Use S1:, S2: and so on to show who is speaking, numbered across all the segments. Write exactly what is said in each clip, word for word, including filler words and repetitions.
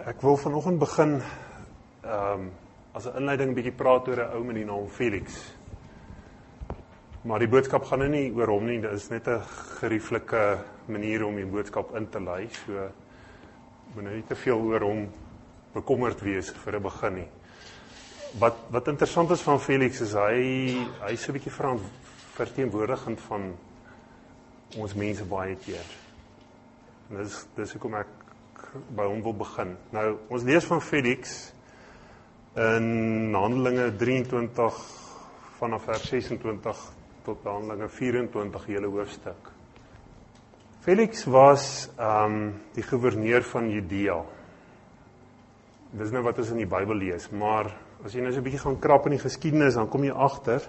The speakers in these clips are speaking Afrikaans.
S1: Ek wil vanoggend begin um, as 'n inleiding 'n bietjie praat oor 'n ou met die naam Felix. Maar die boodskap gaan nou nie oor hom nie, dit is net 'n gerieflike manier om die boodskap in te lei. So moet nou nie te veel oor hom bekommerd wees vir 'n begin nie. Wat wat interessant is van Felix is hy hy is 'n bietjie verteenwoordigend van ons mense baie keer. En dis dis hoekom ek by hom wil begin. Nou, ons lees van Felix in Handelinge drieëntwintig vanaf vers sesentwintig tot Handelinge vyf-en-twintig hele hoofstuk. Felix was um, die gouverneur van Judea. Dis nou wat ons in die Bybel lees, maar as jy nou so 'n bietjie gaan krap in die geskiedenis, dan kom jy agter,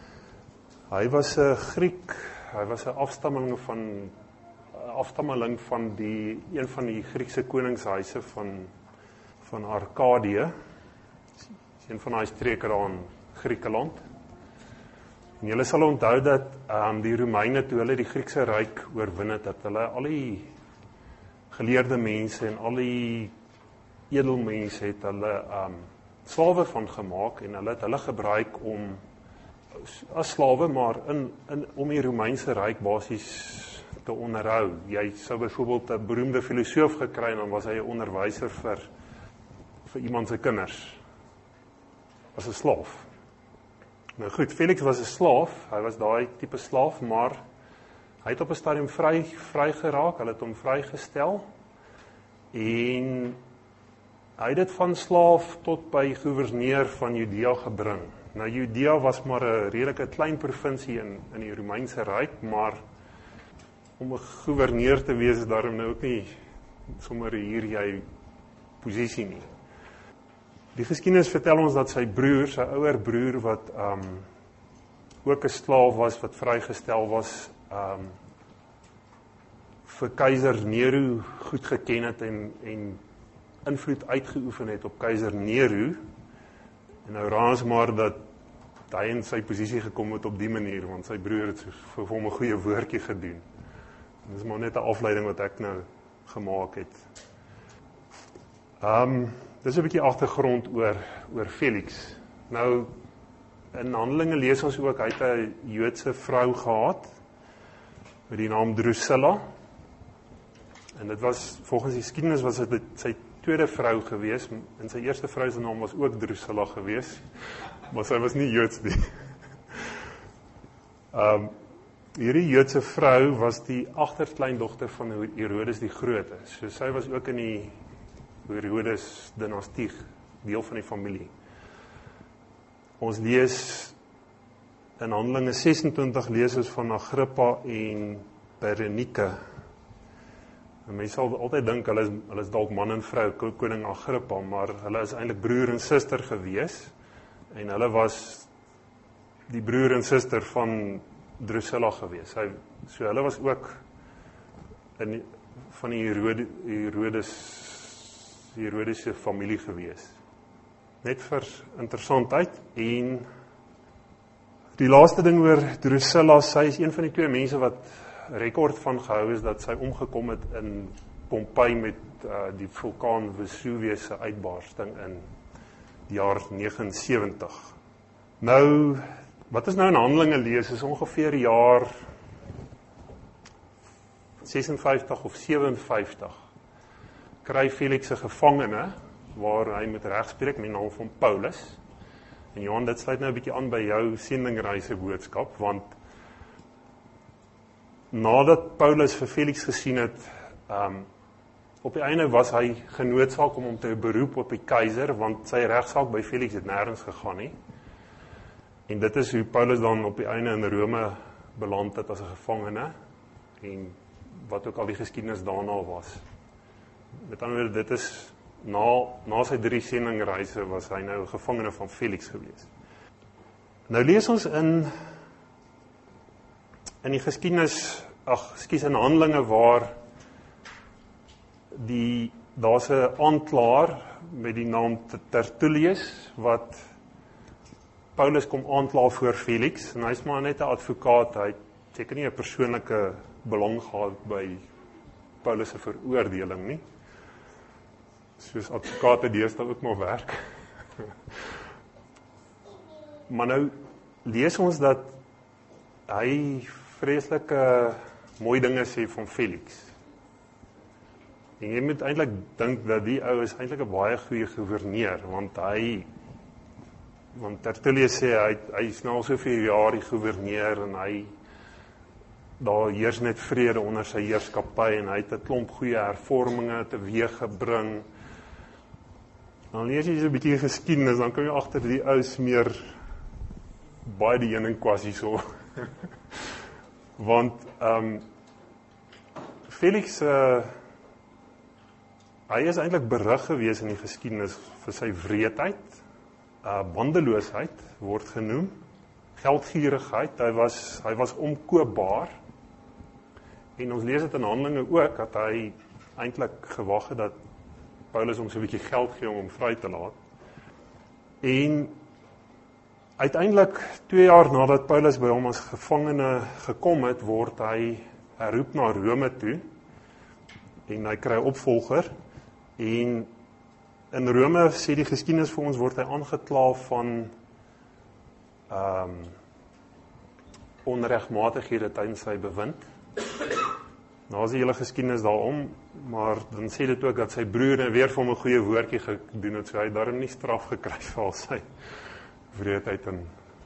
S1: hy was 'n Griek, hy was 'n afstammeling van afstammeling van die een van die Griekse koningshuise van van Arkadië, een van daai streke daar in Griekeland. En julle sal onthou dat um, die Romeine, toe hulle die Griekse ryk oorwin het, dat hulle al die geleerde mense en al die edelmense het hulle um, slawe van gemaak en hulle het hulle gebruik om as slawe, maar in, in om die Romeinse ryk basies te onderhou. Jy sou byvoorbeeld 'n beroemde filosoof gekry en dan was hy 'n onderwyser vir vir iemand se kinders. Was 'n slaaf. Nou goed, Felix was 'n slaaf, hy was daai tipe slaaf, maar hy het op 'n stadium vry vry geraak, hulle het hom vrygestel en hy het dit van slaaf tot by gouverneur van Judea gebring. Nou Judea was maar 'n redelike klein provinsie in in die Romeinse ryk, maar om 'n gouverneur te wees is daarom nou ook nie sommer hier jy posisie nie. Die geskiedenis vertel ons dat sy broer, sy ouer broer wat um, ook 'n slaaf was, wat vrygestel was, um, vir keiser Nero goed geken het en, en invloed uitgeoefen het op keiser Nero. En nou raas maar dat hy in sy posisie gekom het op die manier, want sy broer het vir hom 'n goeie woordjie gedoen. Dit is maar net 'n afleiding wat ek nou gemaak het. Um, dis 'n bietjie agtergrond oor, oor Felix. Nou, in Handelinge lees ons ook, hy het 'n Joodse vrou gehad, met die naam Drusilla. En dit was, volgens die geskiedenis was dit sy tweede vrou gewees, en sy eerste vrou se naam was ook Drusilla gewees, maar sy was nie Joods nie. Um, hierdie Joodse vrou was die agterkleindogter van Herodes die Grote, so sy was ook in die Herodes dinastie, deel van die familie. Ons lees in Handelinge sesentwintig lees ons van Agrippa en Berenike. En mense sal altyd dink hulle is, hulle is dalk man en vrou, koning Agrippa, maar hulle is eintlik broer en suster gewees, en hulle was die broer en suster van Drusilla gewees. Hy, so hulle was ook in, van die Herode, Herodes Herodese familie gewees. Net vir interessantheid. En die laaste ding oor Drusilla, sy is een van die twee mense wat rekord van gehou is dat sy omgekom het in Pompeii met uh, die vulkaan Vesuvius se uitbarsting in die jaar negenensewentig. Nou, wat is nou in Handelinge lees, is ongeveer jaar sesenvyftig of sewenvyftig, kry Felix 'n gevangene, waar hy met regspreek met die naam van Paulus. En Johan, dit sluit nou 'n bietjie aan by jou sendingreise boodskap, want nadat Paulus vir Felix gesien het, um, op die einde was hy genoodsaak om hom te beroep op die keiser, want sy regsaak by Felix het nêrens gegaan nie. En dit is hoe Paulus dan op die einde in Rome beland het as 'n gevangene, en wat ook al die geskiedenis daarna was. Met ander woorde, dit is, na, na sy drie sendingreise was hy nou 'n gevangene van Felix gewees. Nou lees ons in in die geskiedenis, ag, skies in Handelinge waar die daar's 'n aanklaer met die naam Tertullius wat Paulus kom aankla voor Felix, en hy's maar net 'n advokaat, hy het seker nie 'n persoonlike belang gehad by Paulus se veroordeling nie. soos advokate deesdae ook maar werk. Maar nou lees ons dat hy vreeslike mooi dinge sê van Felix. En jy moet eintlik dink dat die ou is eintlik 'n baie goeie gouverneur, want hy want Tertullius sê hy hy is nou al soveel jaar die gouverneur en hy daar heers net vrede onder sy heerskappy en hy het 'n klomp goeie hervorminge teweeg gebring. Dan lees jy so 'n bietjie geskiedenis, dan kom jy agter die ou smeer baie die een en kwassie so. Want ehm um, Felix uh, hy is eintlik berig gewees in die geskiedenis vir sy wreedheid, uh, bandeloosheid word genoem, geldgierigheid, hy was hy was omkoopbaar. En ons lees dit in Handelinge ook dat hy eintlik gewag het dat Paulus hom so 'n bietjie geld gee om hom vry te laat. En uiteindelik twee jaar nadat Paulus by hom as gevangene gekom het, word hy herroep na Rome toe en hy kry 'n opvolger. En in Rome, sê die geskiedenis vir ons, word hy aangekla van ehm um, onregmatighede tydens sy bewind. Nou is die hele geskiedenis daarom, maar dan sê dit ook dat sy broer weer vir hom 'n goeie woordjie gedoen het, so hy het daarom nie straf gekry vir al sy wreedheid en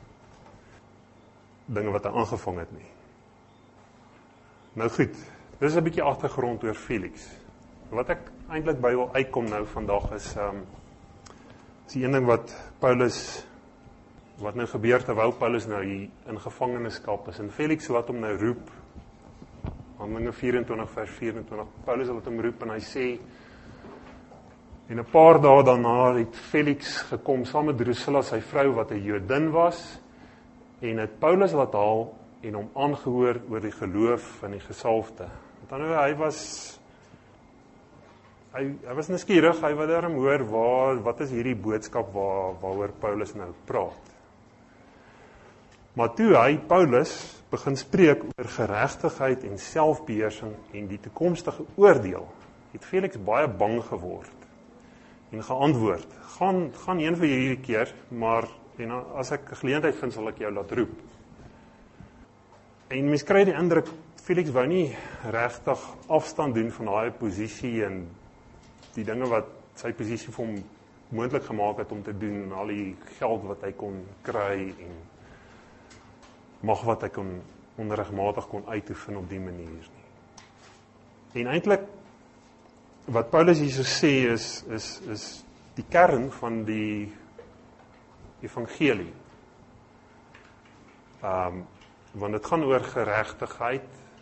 S1: dinge wat hy aangevang het nie. Nou goed, dis 'n bietjie agtergrond oor Felix. Wat ek eintlik by wil uitkom nou vandag is, um, is die een ding wat Paulus, wat nou gebeur terwyl Paulus nou hier in gevangenskap is, en Felix wat hom nou roep, Handelinge vyf-en-twintig vers vyf-en-twintig, Paulus wat hom roep en hy sê, en 'n paar dae daarna het Felix gekom saam met Drusilla, sy vrou wat 'n Jodin was, en het Paulus laat haal en hom aangehoor oor die geloof in die gesalfde. Met ander woorde, hy was hy, hy was nuuskierig, hy wou daarom hoor waar wat is hierdie boodskap waar waaroor Paulus nou praat. Maar toe hy Paulus begin spreek oor geregtigheid en selfbeheersing en die toekomstige oordeel, het Felix baie bang geword en geantwoord, gaan, gaan een vir hierdie keer, maar en as ek 'n geleentheid vind, sal ek jou laat roep. En mens kry die indruk, Felix wou nie regtig afstand doen van daai posisie en die dinge wat sy posisie vir hom moontlik gemaak het om te doen, al die geld wat hy kon kry en mag wat hy kon onregmatig kon uitoefen op die manier nie. En eintlik wat Paulus hier so sê is is is die kern van die evangelie. Ehm um, want dit gaan oor geregtigheid.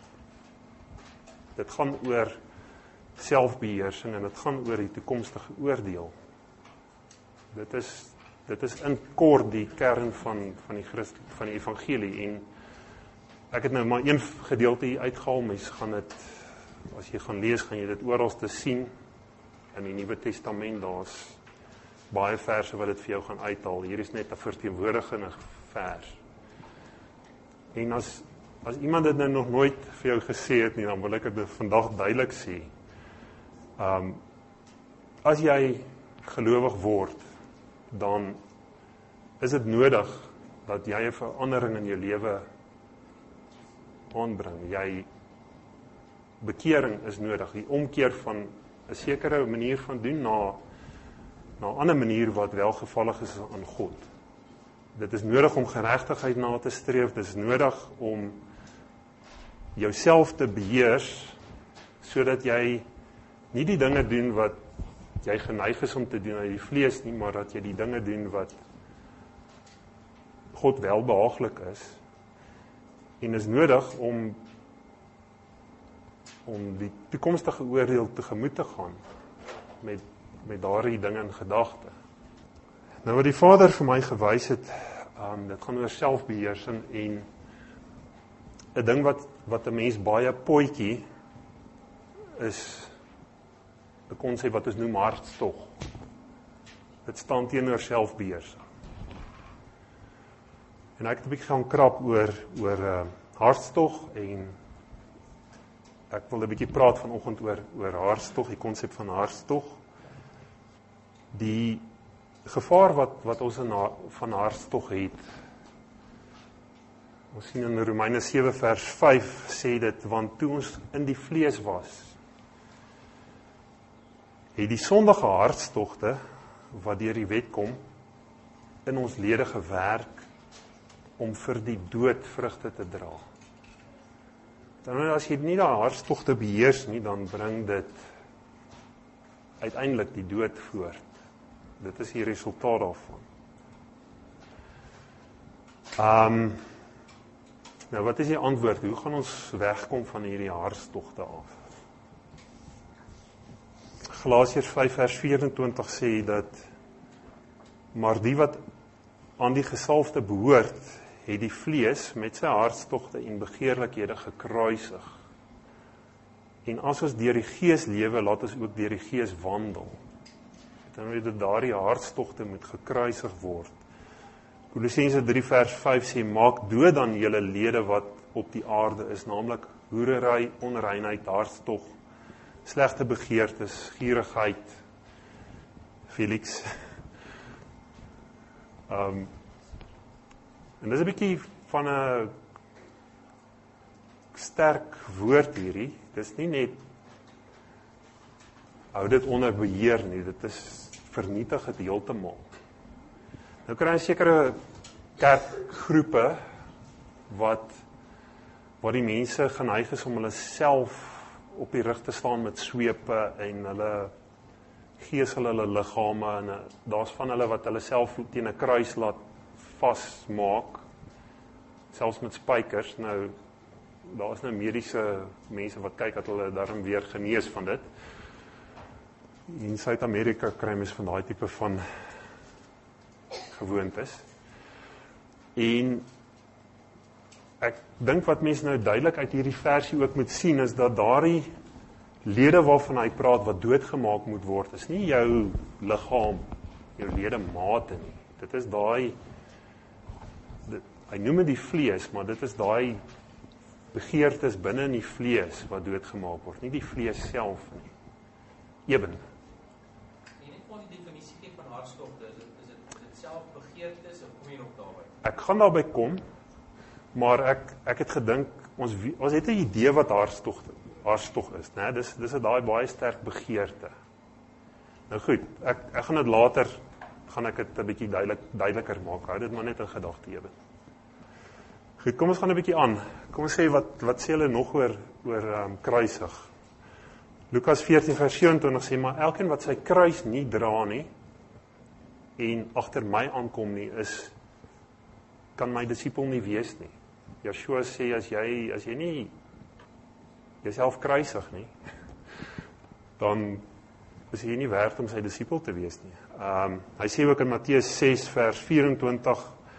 S1: Dit gaan oor selfbeheersing en dit gaan oor die toekomstige oordeel. Dit is dit is in kort die kern van van die Christ van die evangelie en ek het nou maar een gedeelte hier uitgehaal, mens gaan dit as jy gaan lees, gaan jy dit oral te sien in die Nuwe Testament, daar's baie verse wat dit vir jou gaan uithaal. Hier is net 'n verteenwoordigende vers. En as as iemand dit nou nog nooit vir jou gesê het nie, dan wil ek dit vandag duidelik sê. Um, as jy gelowig word, dan is dit nodig dat jy 'n verandering in jou lewe aanbring. Jy bekering is nodig, die omkeer van 'n sekere manier van doen na na 'n ander manier wat welgevallig is aan God. Dit is nodig om geregtigheid na te streef, dit is nodig om jouself te beheers sodat jy nie die dinge doen wat jy geneig is om te doen uit die vlees nie, maar dat jy die dinge doen wat God welbehaaglik is. En is nodig om om die toekomstige oordeel tegemoet te gaan met met daardie dinge in gedagte. Nou wat die Vader vir my gewys het, um, dit gaan oor selfbeheersing en 'n ding wat wat 'n mens baie potjie is 'n konsep wat ons noem hartstog. Dit staan teenoor selfbeheersing. En ek het 'n bietjie gaan krap oor oor uh, hartstog en ek wil 'n bietjie praat vanoggend oor oor hartstog, die konsep van hartstog. Die gevaar wat, wat ons in ha, van hartstog het, ons sien in Romeine sewe vers vyf sê dit, want toe ons in die vlees was, het die sondige hartstogte, wat deur die wet kom, in ons lede gewerk, om vir die dood vrugte te dra. Dan as jy nie daai hartstogte beheers nie, dan bring dit uiteindelik die dood voort. Dit is die resultaat daarvan. Um, nou wat is die antwoord? Hoe gaan ons wegkom van hierdie hartstogte af? Galasiërs vyf vers vyf-en-twintig sê dat, maar die wat aan die gesalfde behoort, het die vlees met sy hartstogte en begeerlikhede gekruisig. En as ons deur die gees lewe, laat ons ook deur die gees wandel. Dan weet dit daardie hartstogte moet gekruisig word. Kolossense drie vers vyf sê, maak dood aan julle lede wat op die aarde is, naamlik hoerery, onreinheid, hartstog, slegte begeertes, gierigheid, Felix. Um, en dis 'n bietjie van 'n sterk woord hierdie. Dis nie net hou dit onder beheer nie, dit is vernietig het heeltemal. Nou kry jy sekere kerkgroepe wat waar die mense geneig is om hulle self op die rug te staan met swepe en hulle geesel hulle liggame en daar's van hulle wat hulle self teen 'n kruis laat vasmaak, selfs met spykers. Nou daar is nou mediese mense wat kyk dat hulle daarom weer genees van dit. In Suid-Amerika kry mens van daai tipe van gewoontes. En ek dink wat mense nou duidelik uit hierdie versie ook moet sien, is dat daardie lede waarvan hy praat, wat doodgemaak moet word, is nie jou liggaam, jou ledemate nie. Dit is daai, dit, hy noem dit die vlees, maar dit is daai begeertes binne in die vlees wat doodgemaak word, nie die vlees self nie. Eben.
S2: Jy net van die definisie van hartstogte, is dit, is dit, is dit self begeertes, of kom jy nog daarby?
S1: Ek gaan daarby kom, maar ek, ek het gedink, ons, ons het 'n idee wat hartstog, hartstog is, né? Dis, dis 'n daai baie sterk begeerte. Nou goed, ek, ek gaan dit later, gaan ek dit 'n bietjie duidelik, duideliker maak, hou dit maar net in gedagte ewe. Goed, kom ons gaan 'n bietjie aan. Kom ons sê, wat, wat sê hulle nog oor, oor um, kruisig? Lukas veertien vers vyf-en-twintig sê, maar elkeen wat sy kruis nie dra nie, en agter my aankom nie, is, kan my disipel nie wees nie. Yeshua sê, as jy, as jy nie jouself kruisig nie, dan is jy nie werd om sy disipel te wees nie. Um, hy sê ook in Matteus ses vers vyf-en-twintig,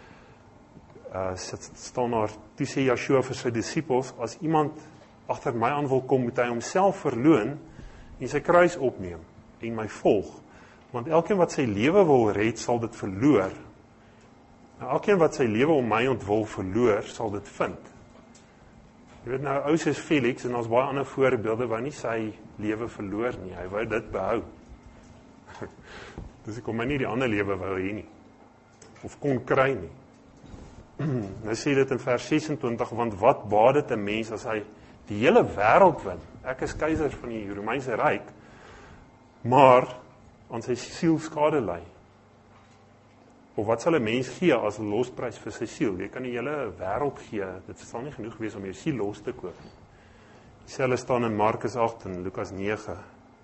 S1: uh, staan daar, toe sê Yeshua vir sy disipels, as iemand agter my aan wil kom, moet hy homself verloon en sy kruis opneem en my volg. Want elkeen wat sy lewe wil red, sal dit verloor. Nou, elkeen wat sy lewe om my ontwil verloor, sal dit vind. Jy weet nou, ou soos Felix, en ons baie ander voorbeelde, wou nie sy lewe verloor nie, hy wou dit behou. Dus ek kon my nie die ander lewe wou hê nie, of kon kry nie. Nou sê dit in vers ses-en-twintig, want wat baat dit 'n mens as hy die hele wêreld win? Ek is keiser van die Romeinse Ryk, maar aan sy siel skade ly. Of wat sal 'n mens gee as 'n losprys vir sy siel? Jy kan die hele wêreld gee, dit sal nie genoeg wees om jou siel los te koop nie. Dieselfde staan in Markus agt en Lukas nege.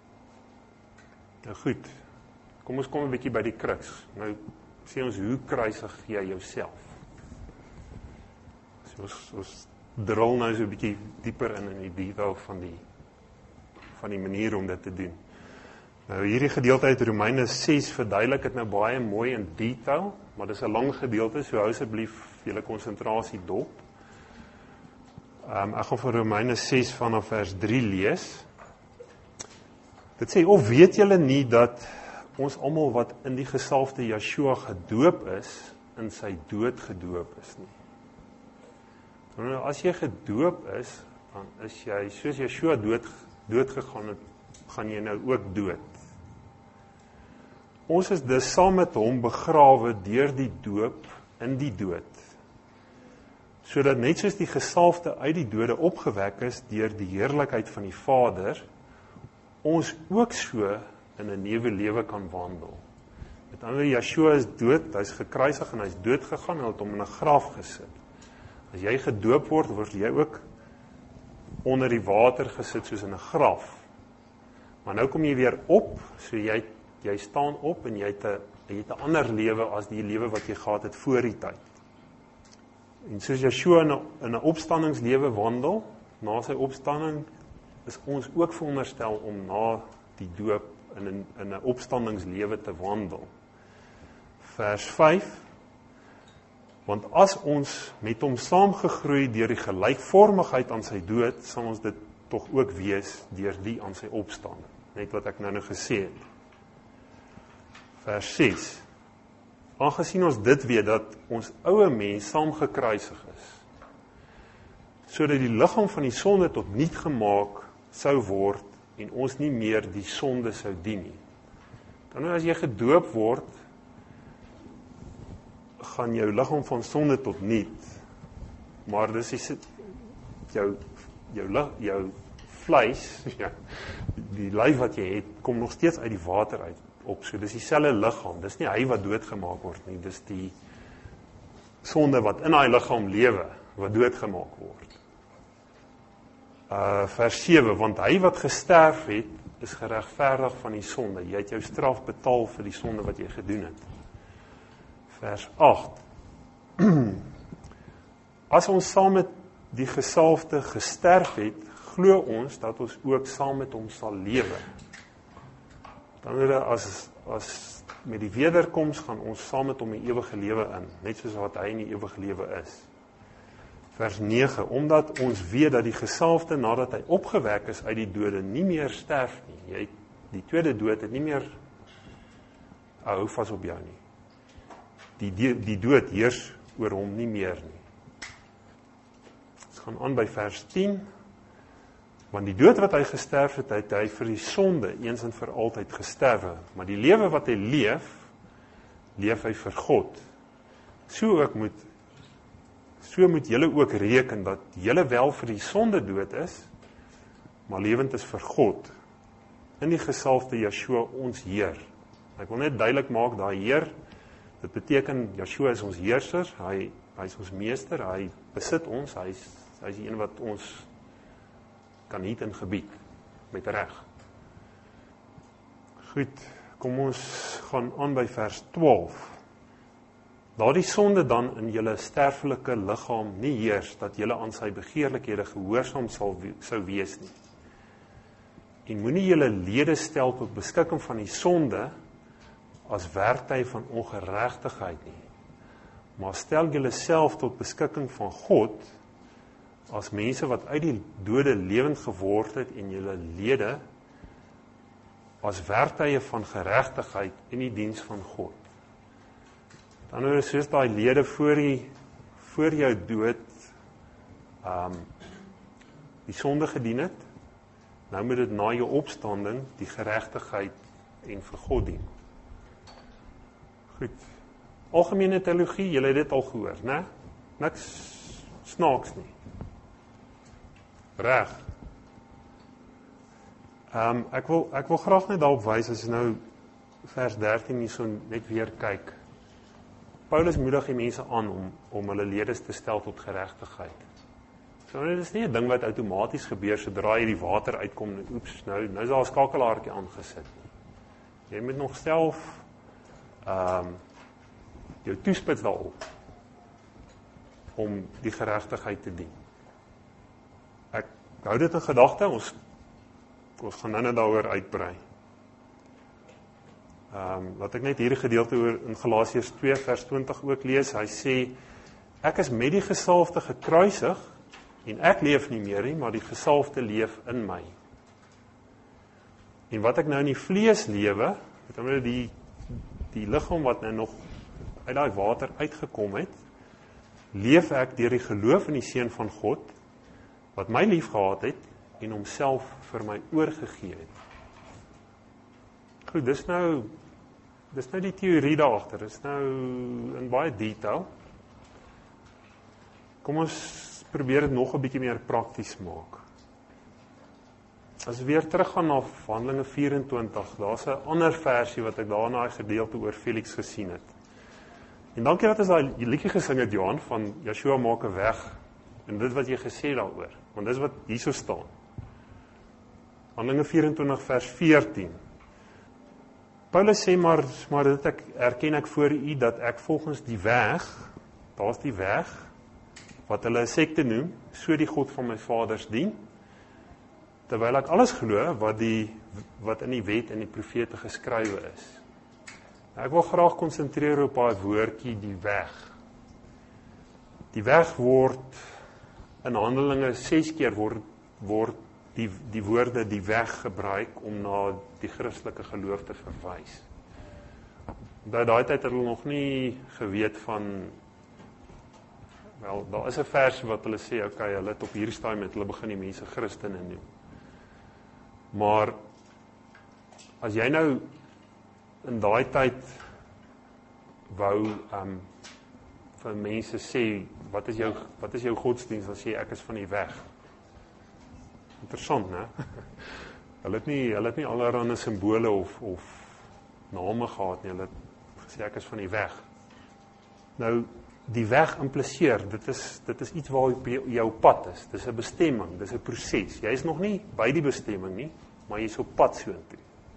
S1: Nou goed, kom ons kom 'n bietjie by die kruks. Nou sê ons, hoe kruisig jy jouself? So ons, ons drol nou so 'n bietjie dieper in in die detail van die van die manier om dit te doen. Nou hierdie gedeelte uit Romeine ses verduidelik dit nou baie mooi in detail, maar dis 'n lang gedeelte, so hou asseblief julle konsentrasie dop. Um, ek gaan van Romeine ses vanaf vers drie lees. Dit sê, of weet julle nie dat ons almal wat in die gesalfde Yeshua gedoop is, in sy dood gedoop is nie. Nou, as jy gedoop is, dan is jy, soos Yeshua dood, dood gegaan het, gaan jy nou ook dood. Ons is dus saam met hom begrawe deur die doop in die dood, sodat net soos die gesalfde uit die dode opgewek is deur die heerlikheid van die Vader, ons ook so in 'n nuwe lewe kan wandel. Met ander woorde, Yeshua is dood, hy's gekruisig en hy's dood gegaan, hy het hom in 'n graf gesit. As jy gedoop word, word jy ook onder die water gesit soos in 'n graf. Maar nou kom jy weer op, so jy jy staan op en jy het 'n jy het 'n ander lewe as die lewe wat jy gehad het voor die tyd. En soos Yeshua in 'n in 'n opstandingslewe wandel, na sy opstanding, is ons ook veronderstel om na die doop in 'n in 'n opstandingslewe te wandel. Vers vyf. Want as ons met hom saamgegroei deur die gelykvormigheid aan sy dood, sal ons dit tog ook wees deur die aan sy opstanding. Net wat ek nou nou gesê het. Vers ses. Aangesien ons dit weet dat ons ouë mens saam gekruisig is, sodat die liggaam van die sonde tot niet gemaak sou word en ons nie meer die sonde sou dien nie. Dan as jy gedoop word, gaan jou liggaam van sonde tot niet, maar dis is jou jou jou vleis, ja, die lyf wat jy het, kom nog steeds uit die water uit op. So dis dieselfde liggaam. Dis nie hy wat doodgemaak word nie, dis die sonde wat in hy liggaam lewe wat doodgemaak word. Uh vers sewe, want hy wat gesterf het, is geregverdig van die sonde. Jy het jou straf betaal vir die sonde wat jy gedoen het. Vers agt. As ons saam met die gesalfde gesterf het, glo ons dat ons ook saam met hom sal lewe. Dan as as met die wederkoms gaan ons saam met hom in ewige lewe in, net soos wat hy in die ewige lewe is. Vers nege, omdat ons weet dat die gesalfde nadat hy opgewek is uit die dode nie meer sterf nie. Jy, die tweede dood het nie meer hou vas op jou nie. Die, die, die dood heers oor hom nie meer nie. Ons gaan aan by vers tien. Want die dood wat hy gesterf het, het hy vir die sonde eens en vir altyd gesterwe. Maar die lewe wat hy leef, leef hy vir God. So ook moet So moet julle ook reken dat julle wel vir die sonde dood is, maar lewend is vir God. In die gesalfde Yeshua ons Heer. Ek wil net duidelik maak, daai Heer, dit beteken Yeshua is ons heerser, hy, hy is ons meester, hy besit ons, hy is, hy is die een wat ons kan niet in gebied, met reg. Goed, kom ons gaan aan by vers twaalf. Daar die sonde dan in julle sterfelike liggaam nie heers, dat julle aan sy begeerlikhede gehoorsaam sal sou wees nie. En moenie julle lede stel tot beskikking van die sonde as werktuig van ongeregtigheid nie, maar stel julle self tot beskikking van God as mense wat uit die dode lewend geword het en julle lede as werktuie van geregtigheid in die diens van God. Dan is soos daai lede voor die voor jou dood um, die sonde gedien het, nou moet dit na jou opstanding die geregtigheid en vir God dien. Goed. Algemene teologie, julle het dit al gehoor, né? Niks snaaks nie. Reg. Um, ek wil ek wil graag net daarop wys as jy nou vers dertien hierso net weer kyk. Paulus moedig die mense aan om om hulle lede te stel tot geregtigheid. So dit is nie 'n ding wat outomaties gebeur sodra jy die water uitkom en oeps, nou nou is daar 'n skakelaartjie aangesit. Jy moet nog self ehm um, jou toespits daarop om die geregtigheid te dien. Ek hou dit in gedagte, ons ons gaan nou net daaroor uitbrei. Ehm um, laat ek net hierdie gedeelte oor in Galasiërs twee vers twintig ook lees. Hy sê ek is met die gesalfde gekruisig en ek leef nie meer nie, maar die gesalfde leef in my. En wat ek nou in die vlees lewe, met ander woorde die die liggaam wat nou nog uit daai water uitgekom het, leef ek deur die geloof in die Seun van God wat my liefgehad het en homself vir my oorgegee het. Goed, dis nou dis nou die teorie daagter, dis nou in baie detail. Kom ons probeer dit nog 'n bietjie meer prakties maak. As we weer teruggaan na Handelinge vyf-en-twintig, daar's 'n ander versie wat ek daarna 'n gedeelte oor Felix gesien het. En dankie dat ons daai liedjie gesing het, Johan, van Yeshua maak 'n weg, en dit wat jy gesê daaroor, want dis wat hierso staan. Handelinge vyf-en-twintig vers veertien. Paulus sê maar, maar dit ek, erken ek voor u dat ek volgens die weg, daar's die weg, wat hulle 'n sekte noem, so die God van my vaders dien, terwyl ek alles glo wat, die, wat in die wet en die profete geskrywe is. Ek wil graag konsentreer op daai woordjie, die weg. Die weg word, in Handelinge ses keer word, word die, die woorde die weg gebruik om na die Christelike geloof te verwys. By daai tyd het hulle nog nie geweet van, wel, daar is 'n vers wat hulle sê, okay, hulle het op hierdie stadium met hulle begin die mense Christene noem. Maar, as jy nou in daai tyd wou um, vir mense sê, wat is jou, wat is jou godsdienst, dan sê ek is van die weg. Interessant, né? Hulle het nie, hulle het nie allerhande simbole of, of name gehad nie, hulle het gesê ek is van die weg. Nou, die weg impliseer, dit is, dit is iets waar jou pad is, dit is 'n bestemming, dit is 'n proses. Jy is nog nie by die bestemming nie, maar jy is op pad soontoe.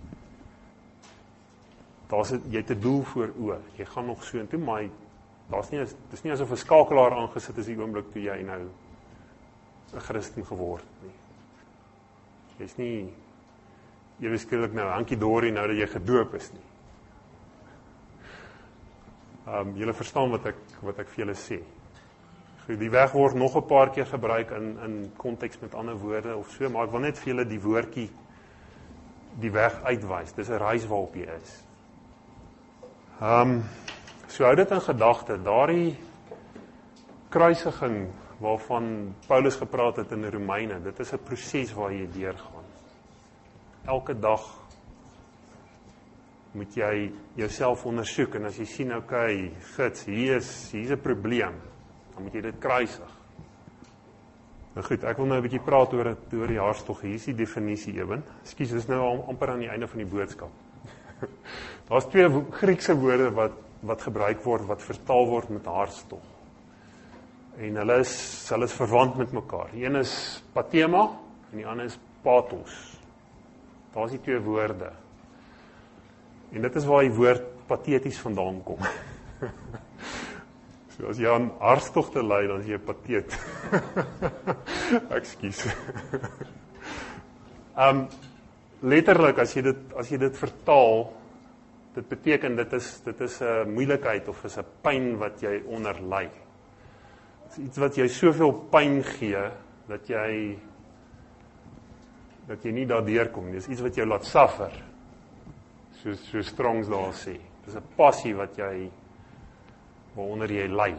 S1: Daar's jy het 'n doel voor oë. Jy gaan nog soontoe, maar daar's nie, dis nie asof 'n skakelaar aangesit is die oomblik toe jy nou 'n Christen geword nie. Jy's nie jy skielik nou hankie dorie nou dat jy gedoop is nie. Um, julle verstaan wat ek wat ek vir julle sê. Die weg word nog 'n paar keer gebruik in in konteks met ander woorde of so, maar ek wil net vir julle die woordjie die weg uitwys. Dis 'n reis waarop jy is. Um, so hou dit in gedagte, daardie kruisiging waarvan Paulus gepraat het in Romeine, dit is 'n proses waar jy deurgaan. Elke dag moet jy jouself ondersoek, en as jy sien, okay, gids, hier is, hier is 'n probleem, dan moet jy dit kruisig. Nou goed, ek wil nou 'n bietjie praat oor, oor die hartstog. Hier is die definisie ewen. Ekskuus, dis nou amper aan die einde van die boodskap. Daar's twee Griekse woorde wat, wat gebruik word, wat vertaal word met hartstog. En hulle is, hulle is verwant met mekaar. Die een is pathema, en die ander is pathos. Daar is die twee woorde. En dit is waar die woord pateties vandaan kom. So as jy aan hartstogte ly, dan is jy 'n pateet. Ekskuus. um, letterlik, as jy dit, as jy dit vertaal, dit beteken, dit is, dit is 'n moeilikheid, of is 'n pyn wat jy onder ly. Dit is iets wat jy soveel pyn gee, dat jy, dat jy nie daardeur kom. Dit is iets wat jou laat suffer. So, so Strongs daar sê. Dit is 'n passie wat jy, waaronder jy ly.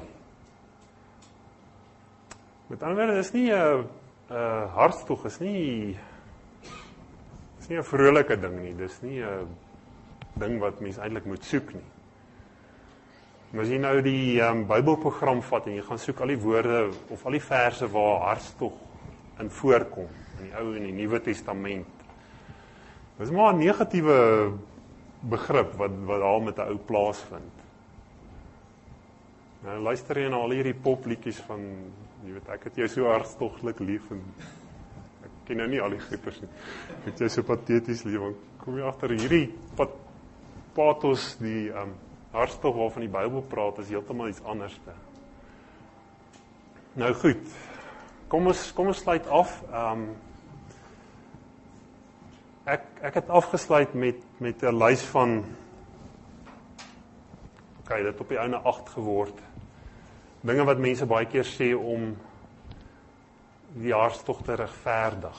S1: Met ander woorde, dis nie 'n hartstog, is nie, dis nie 'n vrolike ding nie, dis nie 'n ding wat mens eintlik moet soek nie. Maar as jy nou die um, Bybelprogram vat en jy gaan soek al die woorde of al die verse waar hartstog in voorkom, in die Ou en die Nuwe Testament, dis maar 'n negatiewe begrip wat, wat al met 'n ou plaasvind. Nou, luister jy na al hierdie popliedjies van, jy weet, ek het jou so hartstoglik lief, en ek ken nou nie al die gieters nie, ek het jou so patheties lief, want kom jy agter hierdie pat, pathos, die um, hartstog waarvan die Bybel praat, is heeltemal iets anders. Nou goed, kom ons, kom ons sluit af. Um, ek, ek het afgesluit met, met 'n lys van, ok, dit op die ouene agt geword, dinge wat mense baie keer sê om die hartstog te regverdig.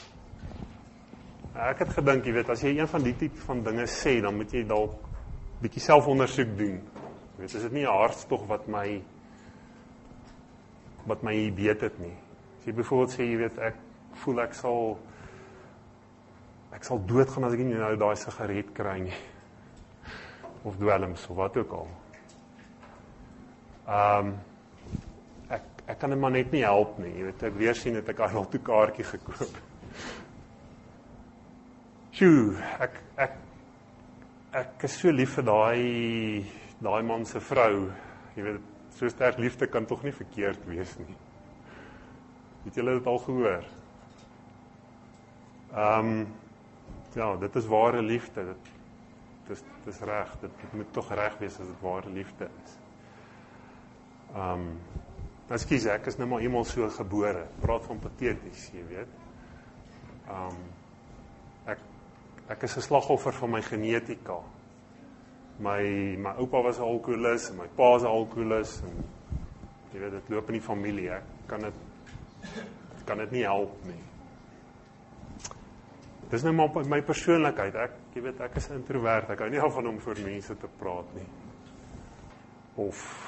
S1: Ek het gedink, jy weet, as jy een van die tipe van dinge sê, dan moet jy dalk bietjie selfondersoek doen. Jy weet, is dit nie 'n hartstog wat my wat my beet het nie. As jy byvoorbeeld sê, jy weet, ek voel ek sal ek sal doodgaan as ek nie nou daai sigaret kry nie. of dwelms of wat ook al. Um, ek, ek kan dit maar net nie help nie, jy weet, ek weer sien het ek al toe kaartjie gekoop. Sjoe, ek, ek, ek is so lief vir daai, daai man se vrou, jy weet, so sterk liefde kan tog nie verkeerd wees nie. Het julle dit al gehoor? Um, ja, dit is ware liefde, dit, dit, is, dit is reg, dit, dit moet toch reg wees as dit ware liefde is. Um, Ekskuus, ek is nou maar eenmaal so gebore, praat van patheties, jy weet. Um, ek, ek is 'n slagoffer van my genetika. My, my oupa was 'n alkoholist, en my pa is 'n alkoholist, en jy weet, dit loop in die familie, ek kan dit, kan dit nie help nie. Dis nou maar my persoonlikheid, ek, jy weet, ek is 'n introvert, ek hou nie al van om voor mense te praat nie. Of,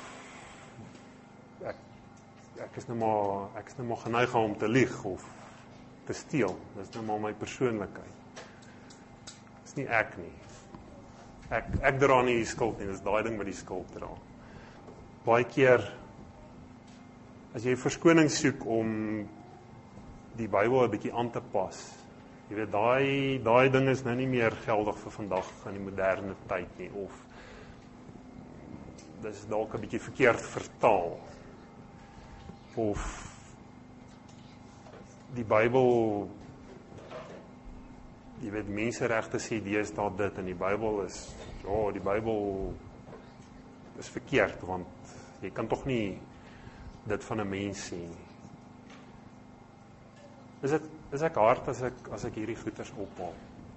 S1: ek, ek is nou maar, ek is nou maar geneig om te lieg, of te steel, dis nou maar my persoonlikheid. Dis nie ek nie. Ek, ek dra nie die skuld nie, dis daai ding met die skuld dra. Baie keer, as jy verskoning soek om die Bybel 'n bietjie aan te pas, jy weet, daai, daai ding is nou nie meer geldig vir vandag in die moderne tyd nie, of dis dalk 'n bietjie verkeerd vertaal, of die Bybel, jy weet, menseregte sê deesdae dit, en die Bybel is, ja, die Bybel is verkeerd, want jy kan tog nie dit van 'n mens sê nie. Is dit, is ek hard as ek, as ek hierdie goeters ophaal?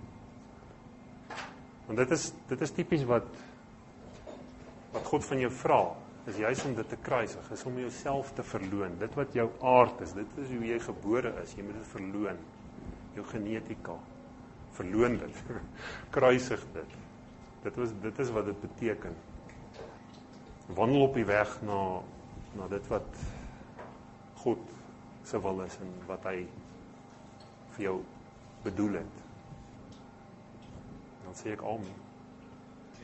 S1: Want dit is, dit is typies wat, wat God van jou vra, is juist om dit te kruisig, is om jouself te verloon, dit wat jou aard is, dit is hoe jy gebore is, jy moet dit verloon, jou genetika, verloon dit, kruisig dit, dit, was, dit is wat dit beteken, wandel op die weg na, na dit wat God se wil is, en wat hy vir jou bedoel het, dan sê ek amen.